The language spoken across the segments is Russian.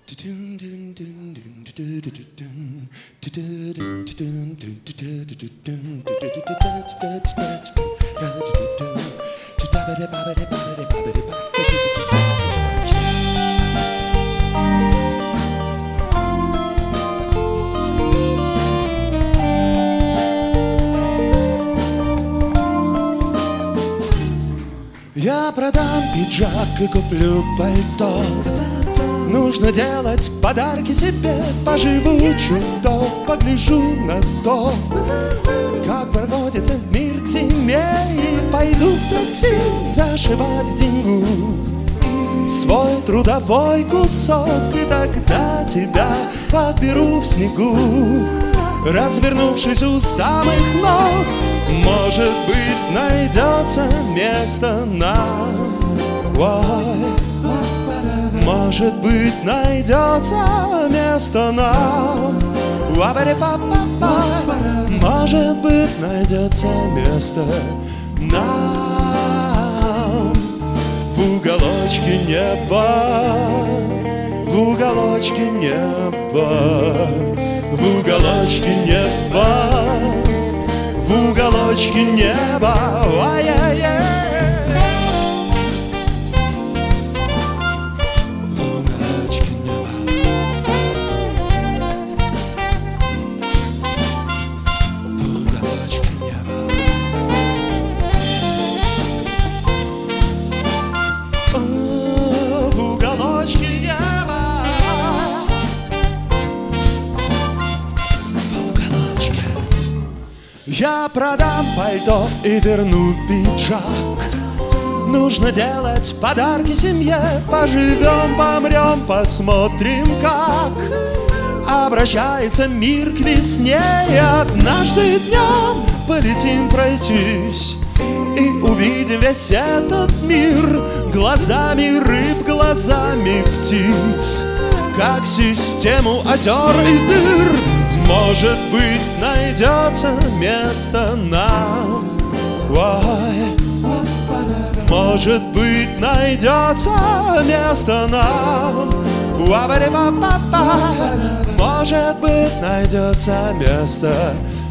Я продам пиджак и куплю пальто. Нужно делать подарки себе. Поживу чуток, погляжу на то, как проводится мир к зиме. И пойду в такси зашивать деньгу, свой трудовой кусок. И тогда тебя подберу в снегу, развернувшись у самых ног. Может быть, найдется место нам. Может быть, найдется место нам. Может быть, найдется место нам. В уголочке неба, в уголочке неба, в уголочке неба, в уголочке неба. Ай-яй-яй. Я продам пальто и верну пиджак. Нужно делать подарки семье. Поживем, помрем, посмотрим, как обращается мир к весне. И однажды днем полетим пройтись и увидим весь этот мир глазами рыб, глазами птиц, как систему озер и дыр. Может быть, найдется место нам. Может быть, найдется место нам. Может быть, найдется место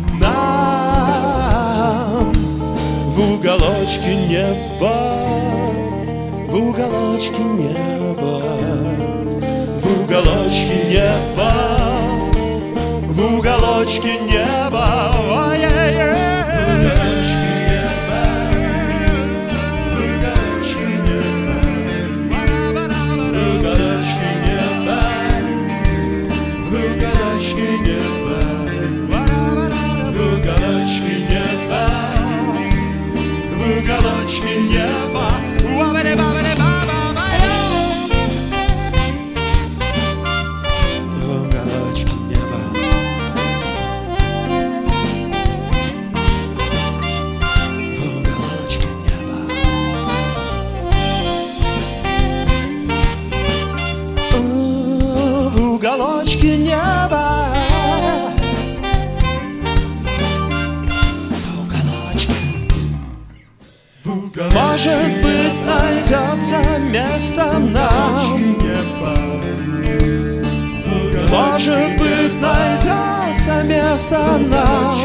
нам. В уголочке неба, в уголочке неба, в уголочке неба, в уголочке неба. Ой-ой-ой. В уголочке неба, в уголочке. Может быть, найдется место нам. Может быть, найдется место нам.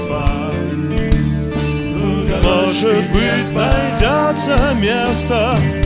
Может быть, найдется место